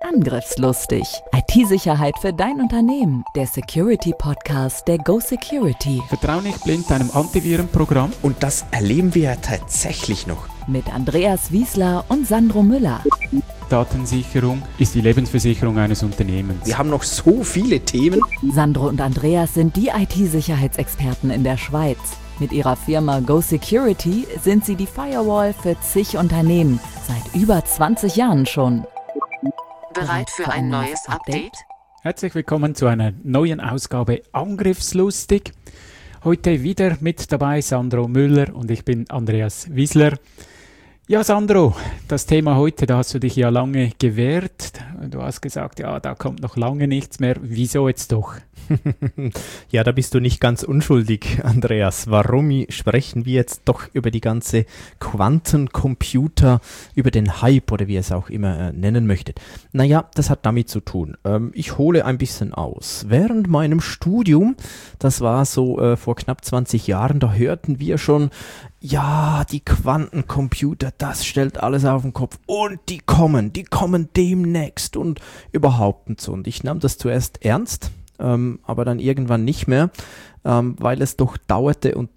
Angriffslustig. IT-Sicherheit für dein Unternehmen. Der Security-Podcast der Go Security. Vertrau nicht blind deinem Antivirenprogramm. Und das erleben wir ja tatsächlich noch. Mit Andreas Wiesler und Sandro Müller. Datensicherung ist die Lebensversicherung eines Unternehmens. Wir haben noch so viele Themen. Sandro und Andreas sind die IT-Sicherheitsexperten in der Schweiz. Mit ihrer Firma Go Security sind sie die Firewall für zig Unternehmen. Seit über 20 Jahren schon. Bereit für ein neues Update? Herzlich willkommen zu einer neuen Ausgabe Angriffslustig. Heute wieder mit dabei Sandro Müller und ich bin Andreas Wiesler. Ja, Sandro, das Thema heute, da hast du dich ja lange gewehrt. Du hast gesagt, ja, da kommt noch lange nichts mehr. Wieso jetzt doch? Ja, da bist du nicht ganz unschuldig, Andreas. Warum sprechen wir jetzt doch über die ganze Quantencomputer, über den Hype oder wie ihr es auch immer nennen möchtet? Naja, das hat damit zu tun. Ich hole ein bisschen aus. Während meinem Studium, das war so vor knapp 20 Jahren, da hörten wir schon, ja, die Quantencomputer, das stellt alles auf den Kopf und die kommen demnächst und überhaupt und so. Und ich nahm das zuerst ernst, aber dann irgendwann nicht mehr, weil es doch dauerte und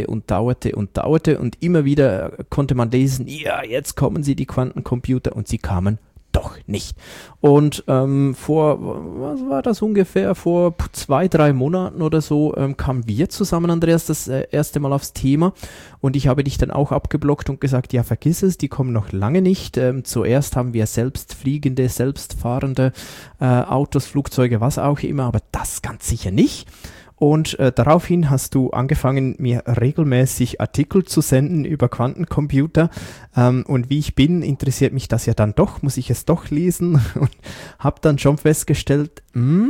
immer wieder konnte man lesen, ja, jetzt kommen sie, die Quantencomputer, und sie kamen doch nicht. Und was war das ungefähr, vor 2-3 Monaten oder so, kamen wir zusammen, Andreas, das erste Mal aufs Thema, und ich habe dich dann auch abgeblockt und gesagt, ja, vergiss es, die kommen noch lange nicht. Zuerst haben wir selbstfliegende, selbstfahrende Autos, Flugzeuge, was auch immer, aber das ganz sicher nicht. Und daraufhin hast du angefangen, mir regelmäßig Artikel zu senden über Quantencomputer. Und wie ich bin, interessiert mich das ja dann doch, muss ich es doch lesen. Und habe dann schon festgestellt,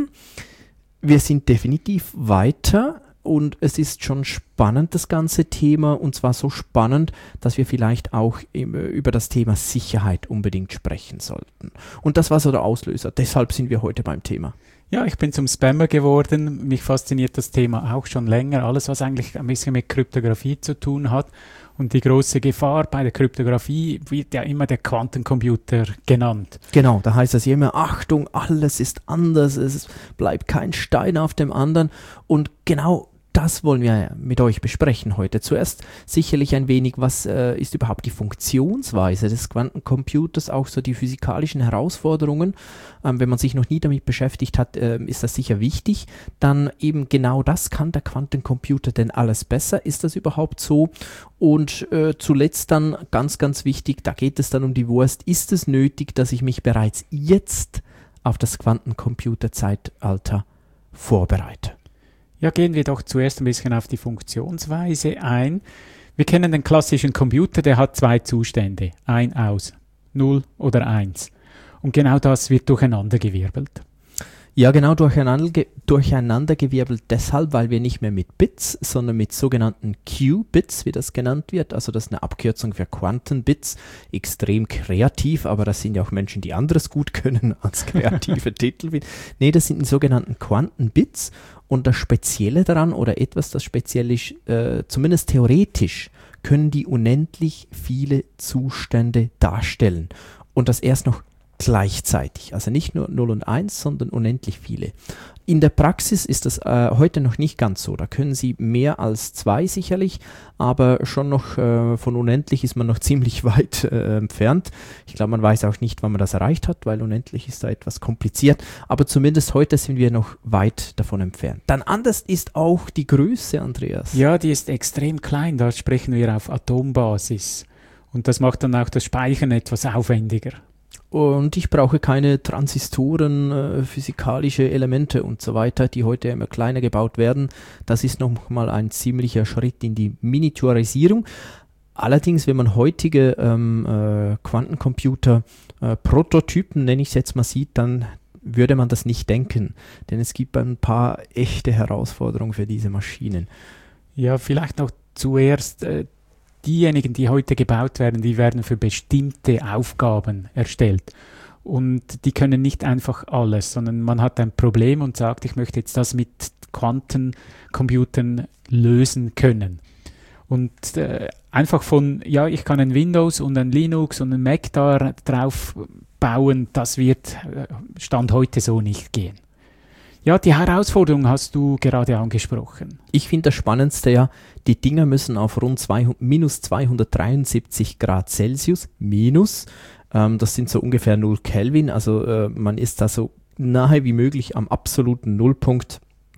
wir sind definitiv weiter. Und es ist schon spannend, das ganze Thema, und zwar so spannend, dass wir vielleicht auch über das Thema Sicherheit unbedingt sprechen sollten. Und das war so der Auslöser. Deshalb sind wir heute beim Thema. Ja, ich bin zum Spammer geworden. Mich fasziniert das Thema auch schon länger. Alles, was eigentlich ein bisschen mit Kryptographie zu tun hat. Und die große Gefahr bei der Kryptographie wird ja immer der Quantencomputer genannt. Genau, da heißt es ja immer, Achtung, alles ist anders, es bleibt kein Stein auf dem anderen. Und genau das wollen wir mit euch besprechen heute. Zuerst sicherlich ein wenig, was ist überhaupt die Funktionsweise des Quantencomputers, auch so die physikalischen Herausforderungen. Wenn man sich noch nie damit beschäftigt hat, ist das sicher wichtig. Dann eben genau das, kann der Quantencomputer denn alles besser? Ist das überhaupt so? Und zuletzt dann ganz, ganz wichtig, da geht es dann um die Wurst, ist es nötig, dass ich mich bereits jetzt auf das Quantencomputer-Zeitalter vorbereite? Ja, gehen wir doch zuerst ein bisschen auf die Funktionsweise ein. Wir kennen den klassischen Computer, der hat 2 Zustände, ein, aus, 0 oder 1. Und genau das wird durcheinandergewirbelt. Ja, genau, durcheinandergewirbelt deshalb, weil wir nicht mehr mit Bits, sondern mit sogenannten Qubits, wie das genannt wird, also das ist eine Abkürzung für Quantenbits, extrem kreativ, aber das sind ja auch Menschen, die anderes gut können als kreative Titel. Nee, das sind die sogenannten Quantenbits, und das Spezielle daran, oder etwas, das speziell ist, zumindest theoretisch, können die unendlich viele Zustände darstellen, und das erst noch gleichzeitig, also nicht nur 0 und 1, sondern unendlich viele. In der Praxis ist das heute noch nicht ganz so. Da können Sie mehr als 2 sicherlich, aber schon noch von unendlich ist man noch ziemlich weit entfernt. Ich glaube, man weiß auch nicht, wann man das erreicht hat, weil unendlich ist da etwas kompliziert, aber zumindest heute sind wir noch weit davon entfernt. Dann anders ist auch die Größe, Andreas. Ja, die ist extrem klein, da sprechen wir auf Atombasis, und das macht dann auch das Speichern etwas aufwendiger. Und ich brauche keine Transistoren, physikalische Elemente und so weiter, die heute immer kleiner gebaut werden. Das ist nochmal ein ziemlicher Schritt in die Miniaturisierung. Allerdings, wenn man heutige Quantencomputer-Prototypen, nenne ich es jetzt mal, sieht, dann würde man das nicht denken. Denn es gibt ein paar echte Herausforderungen für diese Maschinen. Ja, vielleicht noch zuerst diejenigen, die heute gebaut werden, die werden für bestimmte Aufgaben erstellt. Und die können nicht einfach alles, sondern man hat ein Problem und sagt, ich möchte jetzt das mit Quantencomputern lösen können. Und einfach ich kann ein Windows und ein Linux und ein Mac da drauf bauen, das wird Stand heute so nicht gehen. Ja, die Herausforderung hast du gerade angesprochen. Ich finde das Spannendste ja, die Dinger müssen auf rund minus 273 Grad Celsius, das sind so ungefähr 0 Kelvin, also man ist da so nahe wie möglich am absoluten Nullpunkt.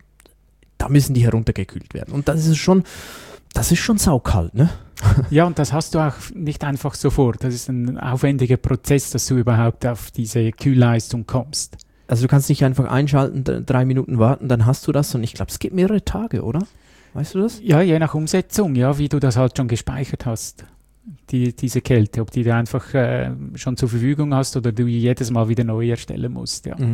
Da müssen die heruntergekühlt werden. Und das ist schon saukalt, ne? Ja, und das hast du auch nicht einfach sofort. Das ist ein aufwendiger Prozess, dass du überhaupt auf diese Kühlleistung kommst. Also du kannst nicht einfach einschalten, 3 Minuten warten, dann hast du das. Und ich glaube, es geht mehrere Tage, oder? Weißt du das? Ja, je nach Umsetzung, ja, wie du das halt schon gespeichert hast. Diese Kälte, ob die du einfach schon zur Verfügung hast oder du jedes Mal wieder neu erstellen musst. Ja.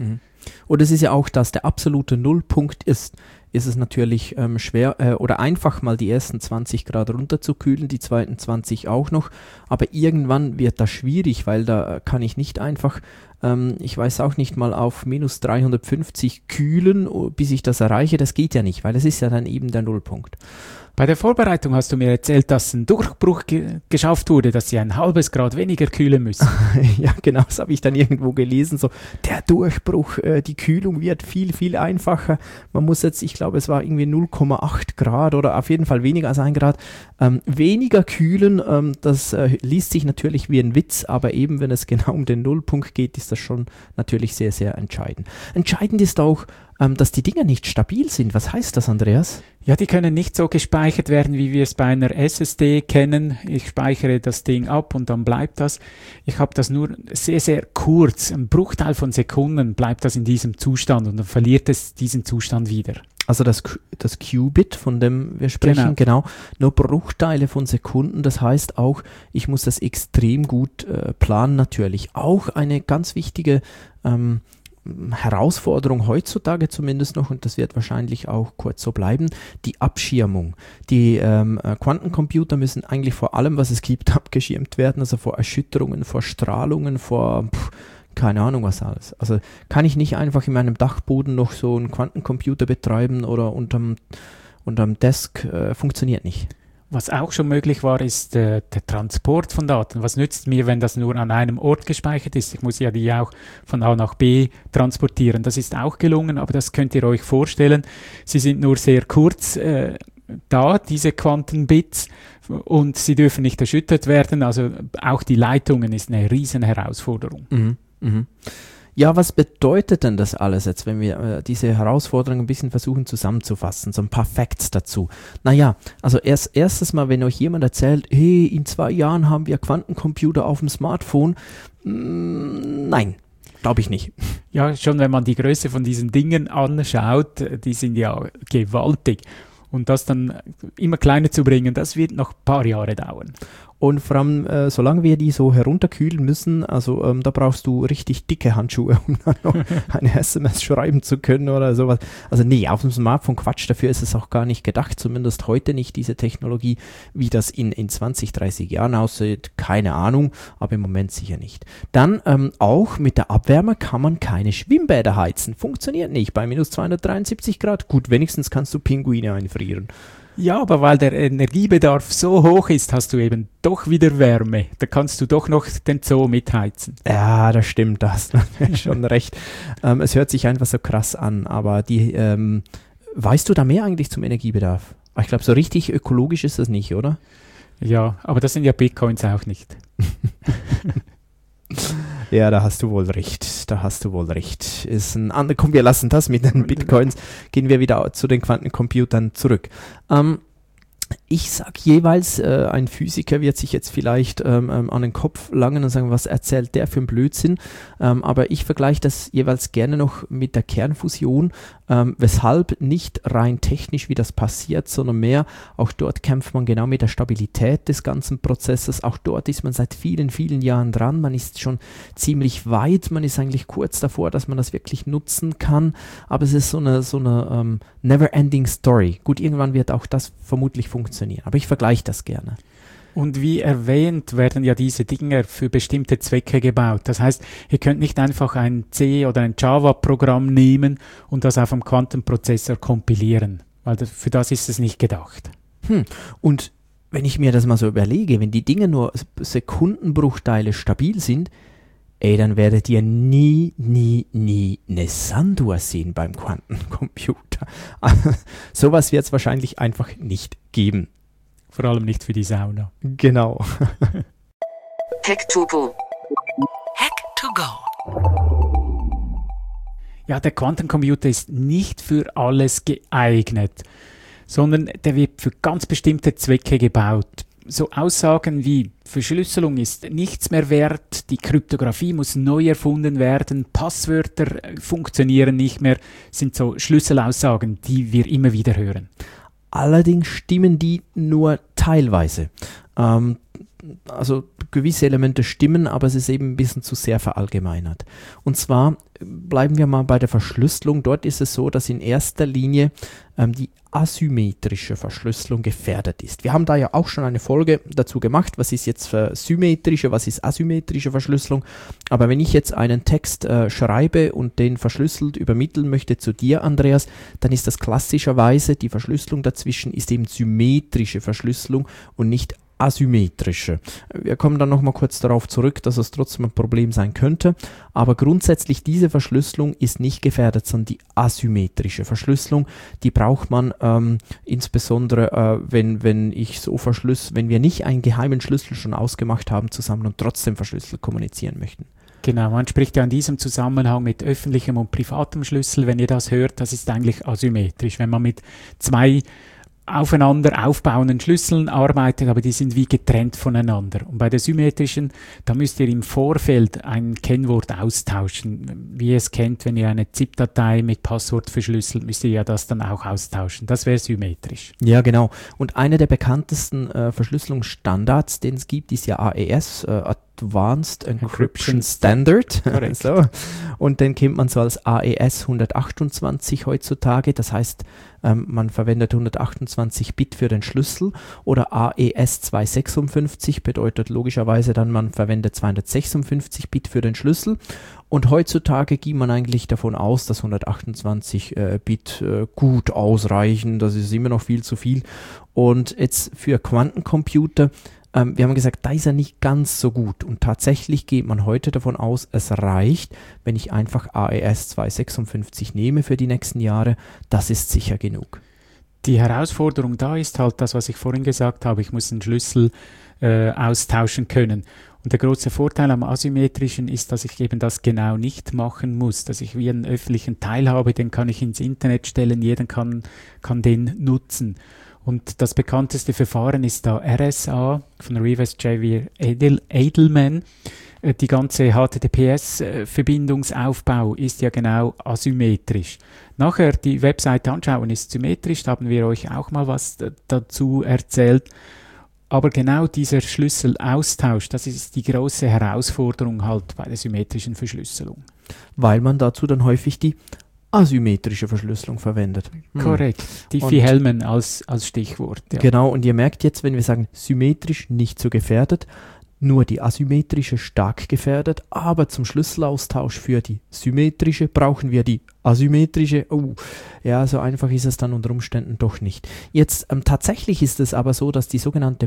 Und es ist ja auch, dass der absolute Nullpunkt ist es natürlich schwer oder einfach mal die ersten 20 Grad runterzukühlen, die zweiten 20 auch noch. Aber irgendwann wird das schwierig, weil da kann ich nicht einfach, ich weiß auch nicht mal auf minus 350 kühlen, bis ich das erreiche. Das geht ja nicht, weil es ist ja dann eben der Nullpunkt. Bei der Vorbereitung hast du mir erzählt, dass ein Durchbruch geschafft wurde, dass sie ein halbes Grad weniger kühlen müssen. Ja, genau, das habe ich dann irgendwo gelesen. So, der Durchbruch, die Kühlung wird viel, viel einfacher. Man muss jetzt, ich glaube, es war irgendwie 0,8 Grad oder auf jeden Fall weniger als 1 Grad. Weniger kühlen, das liest sich natürlich wie ein Witz, aber eben, wenn es genau um den Nullpunkt geht, ist das schon natürlich sehr, sehr entscheidend. Entscheidend ist auch, dass die Dinger nicht stabil sind. Was heißt das, Andreas? Ja, die können nicht so gespeichert werden, wie wir es bei einer SSD kennen. Ich speichere das Ding ab und dann bleibt das. Ich habe das nur sehr, sehr kurz, ein Bruchteil von Sekunden bleibt das in diesem Zustand und dann verliert es diesen Zustand wieder. Also das Qubit, von dem wir sprechen, genau, nur Bruchteile von Sekunden. Das heißt auch, ich muss das extrem gut planen natürlich. Auch eine ganz wichtige Herausforderung heutzutage zumindest noch, und das wird wahrscheinlich auch kurz so bleiben, die Abschirmung. Die Quantencomputer müssen eigentlich vor allem, was es gibt, abgeschirmt werden, also vor Erschütterungen, vor Strahlungen, vor keine Ahnung was alles. Also kann ich nicht einfach in meinem Dachboden noch so einen Quantencomputer betreiben oder unterm Desk, funktioniert nicht. Was auch schon möglich war, ist der Transport von Daten. Was nützt mir, wenn das nur an einem Ort gespeichert ist? Ich muss ja die auch von A nach B transportieren. Das ist auch gelungen, aber das könnt ihr euch vorstellen. Sie sind nur sehr kurz diese Quantenbits, und sie dürfen nicht erschüttert werden. Also auch die Leitungen ist eine riesen Herausforderung. Ja, was bedeutet denn das alles jetzt, wenn wir diese Herausforderungen ein bisschen versuchen zusammenzufassen? So ein paar Facts dazu. Naja, also erstes Mal, wenn euch jemand erzählt, hey, in 2 Jahren haben wir Quantencomputer auf dem Smartphone, nein. Glaube ich nicht. Ja, schon wenn man die Größe von diesen Dingen anschaut, die sind ja gewaltig. Und das dann immer kleiner zu bringen, das wird noch ein paar Jahre dauern. Und vor allem, solange wir die so herunterkühlen müssen, also da brauchst du richtig dicke Handschuhe, um dann noch eine SMS schreiben zu können oder sowas. Also nee, auf dem Smartphone Quatsch, dafür ist es auch gar nicht gedacht, zumindest heute nicht, diese Technologie. Wie das in 20, 30 Jahren aussieht, keine Ahnung, aber im Moment sicher nicht. Dann auch mit der Abwärme kann man keine Schwimmbäder heizen. Funktioniert nicht bei minus 273 Grad. Gut, wenigstens kannst du Pinguine einfrieren. Ja, aber weil der Energiebedarf so hoch ist, hast du eben doch wieder Wärme. Da kannst du doch noch den Zoo mitheizen. Ja, das stimmt, da hast du schon recht. Es hört sich einfach so krass an, aber weißt du da mehr eigentlich zum Energiebedarf? Ich glaube, so richtig ökologisch ist das nicht, oder? Ja, aber das sind ja Bitcoins auch nicht. Ja, da hast du wohl recht. Komm, wir lassen das mit den Bitcoins. Gehen wir wieder zu den Quantencomputern zurück. Ich sage jeweils, ein Physiker wird sich jetzt vielleicht an den Kopf langen und sagen, was erzählt der für einen Blödsinn? Aber ich vergleiche das jeweils gerne noch mit der Kernfusion, weshalb nicht rein technisch, wie das passiert, sondern mehr, auch dort kämpft man genau mit der Stabilität des ganzen Prozesses. Auch dort ist man seit vielen, vielen Jahren dran. Man ist schon ziemlich weit. Man ist eigentlich kurz davor, dass man das wirklich nutzen kann. Aber es ist so eine never-ending Story. Gut, irgendwann wird auch das vermutlich funktionieren. Aber ich vergleiche das gerne. Und wie erwähnt, werden ja diese Dinger für bestimmte Zwecke gebaut. Das heißt, ihr könnt nicht einfach ein C- oder ein Java-Programm nehmen und das auf einem Quantenprozessor kompilieren, weil für das ist es nicht gedacht. Und wenn ich mir das mal so überlege, wenn die Dinge nur Sekundenbruchteile stabil sind, dann werdet ihr nie eine Sanduhr sehen beim Quantencomputer. Sowas wird es wahrscheinlich einfach nicht geben. Vor allem nicht für die Sauna. Genau. Hack to go. Hack to go. Ja, der Quantencomputer ist nicht für alles geeignet, sondern der wird für ganz bestimmte Zwecke gebaut. So Aussagen wie Verschlüsselung ist nichts mehr wert, die Kryptographie muss neu erfunden werden, Passwörter funktionieren nicht mehr, sind so Schlüsselaussagen, die wir immer wieder hören. Allerdings stimmen die nur teilweise. Also gewisse Elemente stimmen, aber es ist eben ein bisschen zu sehr verallgemeinert. Und zwar bleiben wir mal bei der Verschlüsselung. Dort ist es so, dass in erster Linie die asymmetrische Verschlüsselung gefährdet ist. Wir haben da ja auch schon eine Folge dazu gemacht, was ist jetzt symmetrische, was ist asymmetrische Verschlüsselung. Aber wenn ich jetzt einen Text schreibe und den verschlüsselt übermitteln möchte zu dir, Andreas, dann ist das klassischerweise, die Verschlüsselung dazwischen ist eben symmetrische Verschlüsselung und nicht asymmetrische. Wir kommen dann nochmal kurz darauf zurück, dass es trotzdem ein Problem sein könnte, aber grundsätzlich diese Verschlüsselung ist nicht gefährdet, sondern die asymmetrische Verschlüsselung, die braucht man insbesondere, wenn wir nicht einen geheimen Schlüssel schon ausgemacht haben zusammen und trotzdem verschlüsselt kommunizieren möchten. Genau, man spricht ja in diesem Zusammenhang mit öffentlichem und privatem Schlüssel. Wenn ihr das hört, das ist eigentlich asymmetrisch. Wenn man mit zwei aufeinander aufbauenden Schlüsseln arbeitet, aber die sind wie getrennt voneinander. Und bei der symmetrischen, da müsst ihr im Vorfeld ein Kennwort austauschen. Wie ihr es kennt, wenn ihr eine ZIP-Datei mit Passwort verschlüsselt, müsst ihr ja das dann auch austauschen. Das wäre symmetrisch. Ja, genau. Und einer der bekanntesten Verschlüsselungsstandards, den es gibt, ist ja AES, Advanced Encryption Standard. So. Und den kennt man so als AES 128 heutzutage. Das heißt, man verwendet 128 Bit für den Schlüssel, oder AES 256 bedeutet logischerweise dann, man verwendet 256 Bit für den Schlüssel. Und heutzutage geht man eigentlich davon aus, dass 128 Bit gut ausreichen. Das ist immer noch viel zu viel. Und jetzt für Quantencomputer, wir haben gesagt, da ist er nicht ganz so gut. Und tatsächlich geht man heute davon aus, es reicht, wenn ich einfach AES 256 nehme für die nächsten Jahre. Das ist sicher genug. Die Herausforderung da ist halt das, was ich vorhin gesagt habe. Ich muss den Schlüssel austauschen können. Und der große Vorteil am Asymmetrischen ist, dass ich eben das genau nicht machen muss. Dass ich wie einen öffentlichen Teil habe, den kann ich ins Internet stellen, jeder kann den nutzen. Und das bekannteste Verfahren ist da RSA von Rivers J. Edelman. Die ganze HTTPS-Verbindungsaufbau ist ja genau asymmetrisch. Nachher die Webseite anschauen ist symmetrisch, da haben wir euch auch mal was dazu erzählt. Aber genau dieser Schlüsselaustausch, das ist die große Herausforderung halt bei der symmetrischen Verschlüsselung. Weil man dazu dann häufig die asymmetrische Verschlüsselung verwendet. Korrekt, Diffie-Hellman als Stichwort. Ja. Genau, und ihr merkt jetzt, wenn wir sagen, symmetrisch nicht so gefährdet, nur die asymmetrische stark gefährdet, aber zum Schlüsselaustausch für die symmetrische brauchen wir die asymmetrische. Ja, so einfach ist es dann unter Umständen doch nicht. Jetzt tatsächlich ist es aber so, dass die sogenannte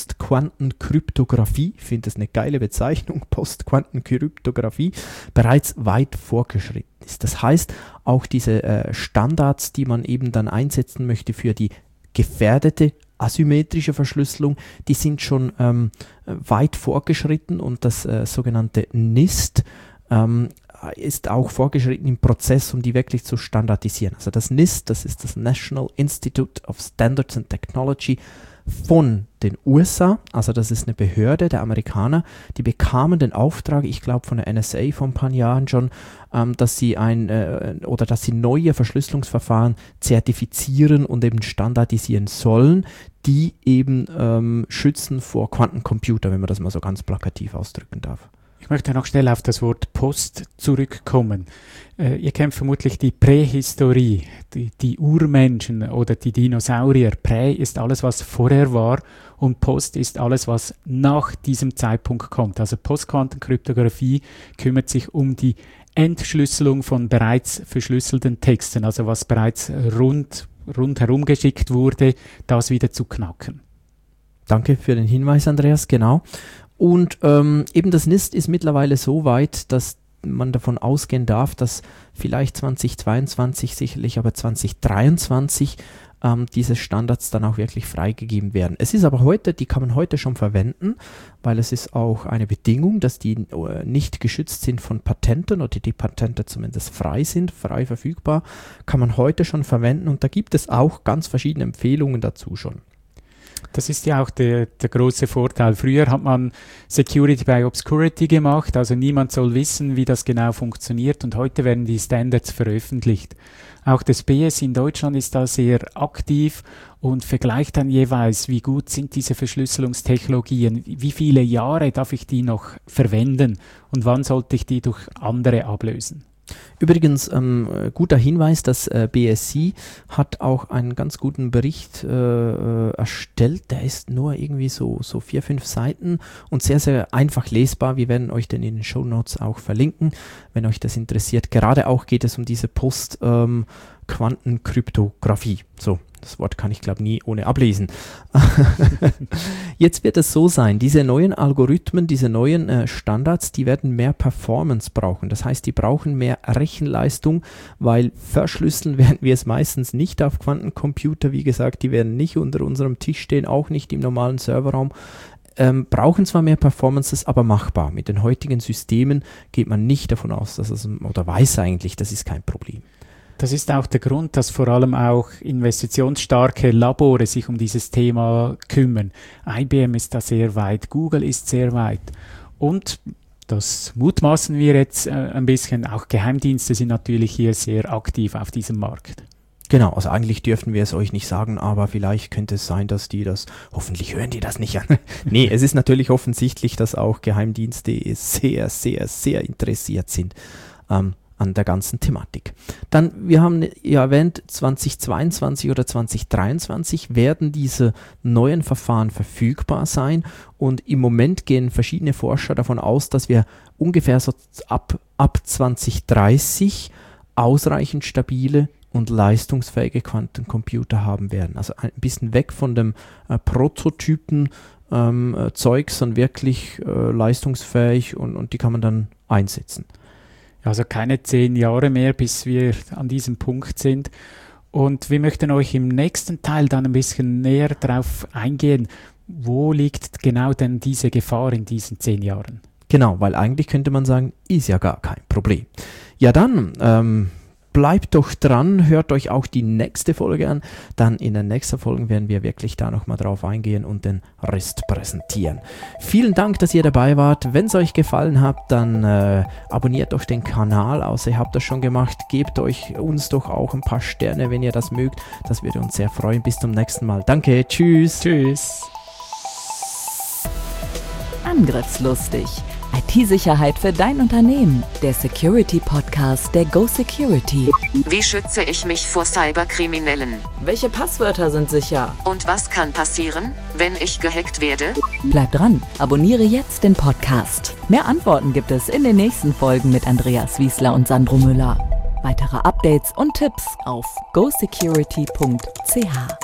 Postquantenkryptographie, ich finde das eine geile Bezeichnung, Postquantenkryptographie, bereits weit fortgeschritten ist. Das heißt, auch diese Standards, die man eben dann einsetzen möchte für die gefährdete asymmetrische Verschlüsselung, die sind schon weit fortgeschritten, und das sogenannte NIST ist auch fortgeschritten im Prozess, um die wirklich zu standardisieren. Also das NIST, das ist das National Institute of Standards and Technology von den USA, also das ist eine Behörde der Amerikaner, die bekamen den Auftrag, ich glaube von der NSA vor ein paar Jahren schon, dass sie neue Verschlüsselungsverfahren zertifizieren und eben standardisieren sollen, die eben schützen vor Quantencomputer, wenn man das mal so ganz plakativ ausdrücken darf. Ich möchte noch schnell auf das Wort Post zurückkommen. Ihr kennt vermutlich die Prähistorie, die Urmenschen oder die Dinosaurier. Prä ist alles, was vorher war, und Post ist alles, was nach diesem Zeitpunkt kommt. Also Postquantenkryptographie kümmert sich um die Entschlüsselung von bereits verschlüsselten Texten, also was bereits rund rundherum geschickt wurde, das wieder zu knacken. Danke für den Hinweis, Andreas, genau. Und eben das NIST ist mittlerweile so weit, dass man davon ausgehen darf, dass vielleicht 2022, sicherlich aber 2023 diese Standards dann auch wirklich freigegeben werden. Es ist aber heute, die kann man heute schon verwenden, weil es ist auch eine Bedingung, dass die nicht geschützt sind von Patenten oder die Patente zumindest frei sind, frei verfügbar, kann man heute schon verwenden und da gibt es auch ganz verschiedene Empfehlungen dazu schon. Das ist ja auch der große Vorteil. Früher hat man Security by Obscurity gemacht, also niemand soll wissen, wie das genau funktioniert und heute werden die Standards veröffentlicht. Auch das BSI in Deutschland ist da sehr aktiv und vergleicht dann jeweils, wie gut sind diese Verschlüsselungstechnologien, wie viele Jahre darf ich die noch verwenden und wann sollte ich die durch andere ablösen. Übrigens, guter Hinweis, das BSI hat auch einen ganz guten Bericht erstellt, der ist nur irgendwie so 4-5 Seiten und sehr, sehr einfach lesbar. Wir werden euch den in den Shownotes auch verlinken, wenn euch das interessiert. Gerade auch geht es um diese Quantenkryptographie. So, das Wort kann ich glaube nie ohne ablesen. Jetzt wird es so sein, diese neuen Algorithmen, diese neuen Standards, die werden mehr Performance brauchen. Das heißt, die brauchen mehr Rechenleistung, weil verschlüsseln werden wir es meistens nicht auf Quantencomputer. Wie gesagt, die werden nicht unter unserem Tisch stehen, auch nicht im normalen Serverraum. Brauchen zwar mehr Performances, aber machbar. Mit den heutigen Systemen geht man nicht davon aus, dass es, oder weiß eigentlich, das ist kein Problem. Das ist auch der Grund, dass vor allem auch investitionsstarke Labore sich um dieses Thema kümmern. IBM ist da sehr weit, Google ist sehr weit und das mutmaßen wir jetzt ein bisschen, auch Geheimdienste sind natürlich hier sehr aktiv auf diesem Markt. Genau, also eigentlich dürfen wir es euch nicht sagen, aber vielleicht könnte es sein, dass die das, hoffentlich hören die das nicht an. Nee, es ist natürlich offensichtlich, dass auch Geheimdienste sehr, sehr, sehr interessiert sind an der ganzen Thematik. Dann, wir haben ja erwähnt, 2022 oder 2023 werden diese neuen Verfahren verfügbar sein und im Moment gehen verschiedene Forscher davon aus, dass wir ungefähr so ab 2030 ausreichend stabile und leistungsfähige Quantencomputer haben werden. Also ein bisschen weg von dem Prototypen Zeug, sondern wirklich leistungsfähig und die kann man dann einsetzen. Also keine 10 Jahre mehr, bis wir an diesem Punkt sind. Und wir möchten euch im nächsten Teil dann ein bisschen näher darauf eingehen, wo liegt genau denn diese Gefahr in diesen 10 Jahren? Genau, weil eigentlich könnte man sagen, ist ja gar kein Problem. Ja dann, bleibt doch dran, hört euch auch die nächste Folge an. Dann in der nächsten Folge werden wir wirklich da nochmal drauf eingehen und den Rest präsentieren. Vielen Dank, dass ihr dabei wart. Wenn es euch gefallen hat, dann abonniert doch den Kanal, außer ihr habt das schon gemacht. Gebt uns doch auch ein paar Sterne, wenn ihr das mögt. Das würde uns sehr freuen. Bis zum nächsten Mal. Danke, tschüss. Tschüss. Angriffslustig. IT-Sicherheit für dein Unternehmen. Der Security-Podcast der Go Security. Wie schütze ich mich vor Cyberkriminellen? Welche Passwörter sind sicher? Und was kann passieren, wenn ich gehackt werde? Bleib dran, abonniere jetzt den Podcast. Mehr Antworten gibt es in den nächsten Folgen mit Andreas Wiesler und Sandro Müller. Weitere Updates und Tipps auf gosecurity.ch.